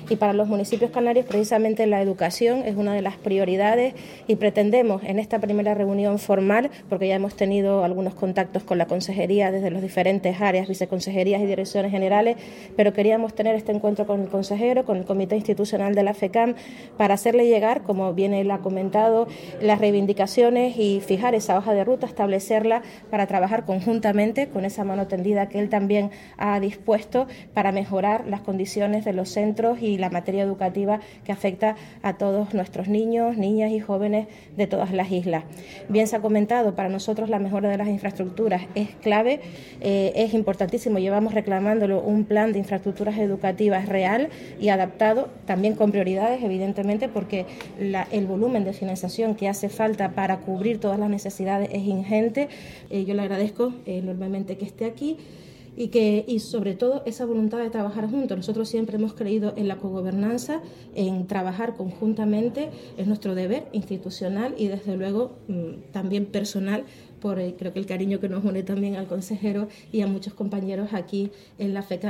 y para los municipios canarios precisamente la educación es una de las prioridades y pretendemos en esta primera reunión formal, porque ya hemos tenido algunos contactos con la consejería desde las diferentes áreas, viceconsejerías y direcciones generales, pero queríamos tener este encuentro con el consejero, con el Comité Institucional de la FECAM, para hacerle llegar, como bien él ha comentado, las reivindicaciones y fijar esa hoja de ruta, establecerla para trabajar conjuntamente con esa mano tendida que él también ha dispuesto para mejorar las condiciones de los centros y la materia educativa que afecta a todos nuestros niños, niñas y jóvenes de todas las islas. Bien se ha comentado, para nosotros la mejora de las infraestructuras es clave, es importantísimo, llevamos reclamándolo, un plan de infraestructuras educativas real y adaptado, también con prioridades, evidentemente, porque el volumen de financiación que hace falta para cubrir todas las necesidades es ingente. Yo le agradezco enormemente que esté aquí y sobre todo esa voluntad de trabajar juntos. Nosotros siempre hemos creído en la cogobernanza, en trabajar conjuntamente, es nuestro deber institucional y desde luego también personal, por creo que el cariño que nos une también al consejero y a muchos compañeros aquí en la FECAM.